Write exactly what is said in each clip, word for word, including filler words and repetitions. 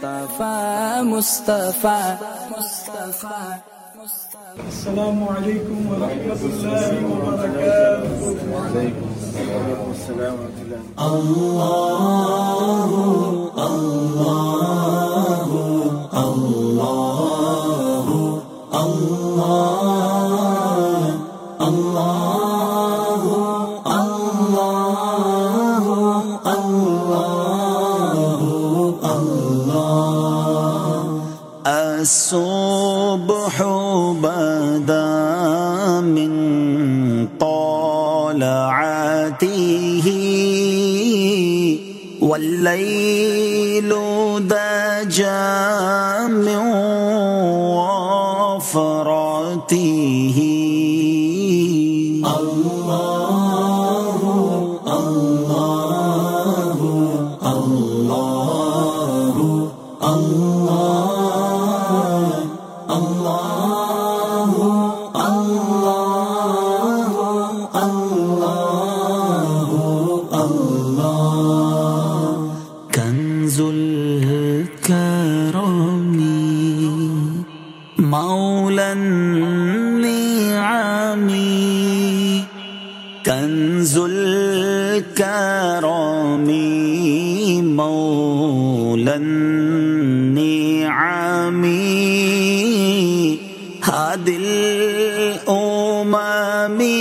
मुस्तफा मुस्तफा मुस्तफा। अस्सलामु अलैकुम व रहमतुल्लाहि व बरकातुहू। वालेकुम अस्सलाम व रहमतुल्लाह। अल्लाहु अल्लाहु अल्लाहु अल्लाह अल्लाहु अल्लाहु अल्लाहु अल्लाह। अस्सुब्हु बदा मिन तलअतिही वल्लैलु दजा मिन वफ़रतिही। अल्लाहु अल्लाहु अल्लाहु अल्लाह अल्लाहु अल्लाहु अल्लाहु अल्लाह। कंजुल करमी मौलन निआमी कंजुल करमी मौलन निआमी हादिल उममी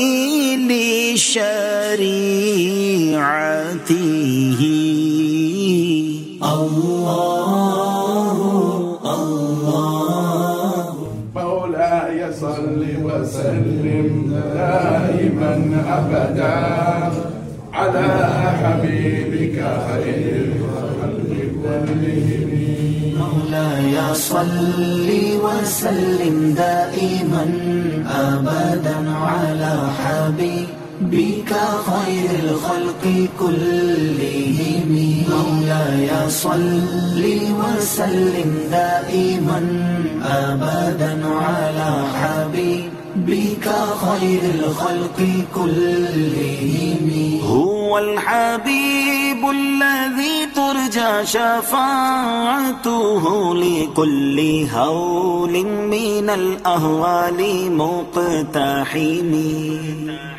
लिशरीअतिही। अल्लाहु अल्लाहु मौलाय सल्लि व सल्लिम दाइमन अबदा अला हबीबिका खैरिल खल्क़ि कुल्लिहिम। मौलाय सल्लि व सल्लिम दाइमन अबदन अला हबीबिका खैरिल खल्क़ि कुल्लिहिम। मौलाय सल्लि व सल्लिम दाइमन अबदन अला हबीबिका खैरिल खल्क़ि कुल्लिहिम। हुवल हबीबुल्लज़ी तुरजा शफ़ाअतुहु लिकुल्लि हौलिन मिनल अहवालि मुक़तहिम।